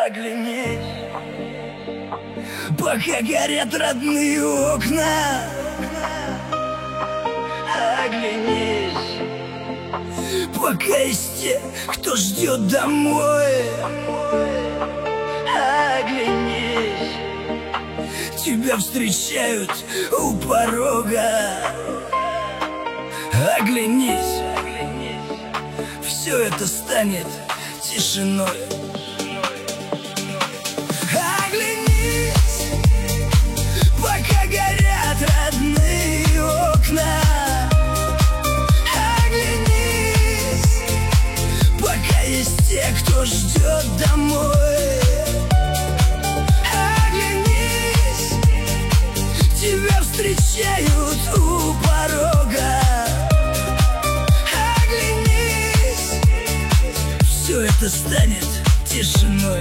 Оглянись, пока горят родные окна. Оглянись, пока есть те, кто ждет домой. Оглянись, тебя встречают у порога. Оглянись, все это станет тишиной. Оглянись, пока горят родные окна. Оглянись, пока есть те, кто ждет домой. Оглянись, тебя встречают у порога. Оглянись, все это станет тишиной.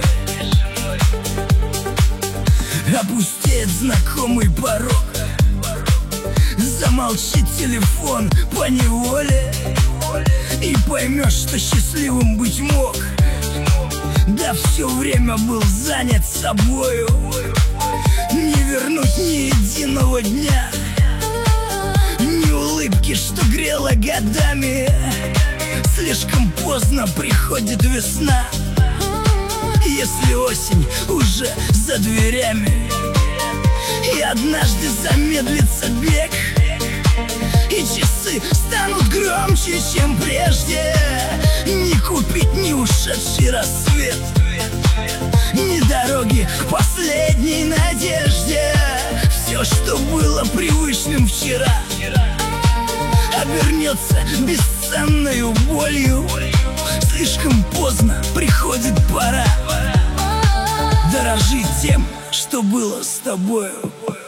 Опустеет знакомый порог, замолчит телефон поневоле, и поймешь, что счастливым быть мог, да все время был занят собою. Не вернуть ни единого дня, ни улыбки, что грела годами. Слишком поздно приходит весна, если осень уже за дверями. И однажды замедлится бег, и часы станут громче, чем прежде. Не купить ни ушедший рассвет, ни дороги к последней надежде. Все, что было привычным вчера, обернется бесценною болью. Слишком поздно приходит пора дорожить тем, что было с тобою.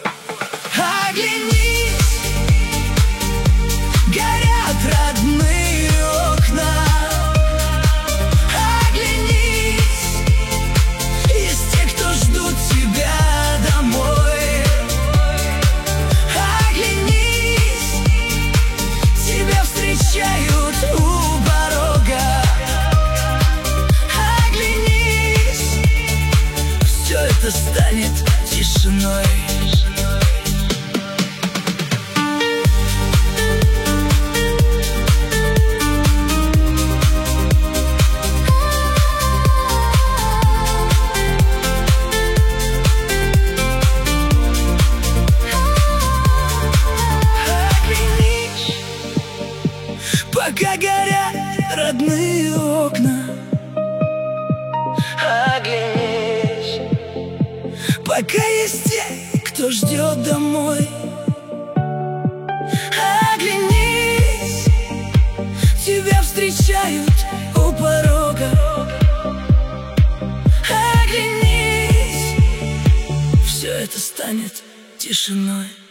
Оглянись, горят родные окна. Оглянись, есть те, кто ждут тебя домой. Оглянись, тебя встречают у порога. Оглянись, все это станет тишиной. Пока горят родные окна. Оглянись, пока есть те, кто ждет домой. Оглянись, тебя встречают у порога. Оглянись, все это станет тишиной.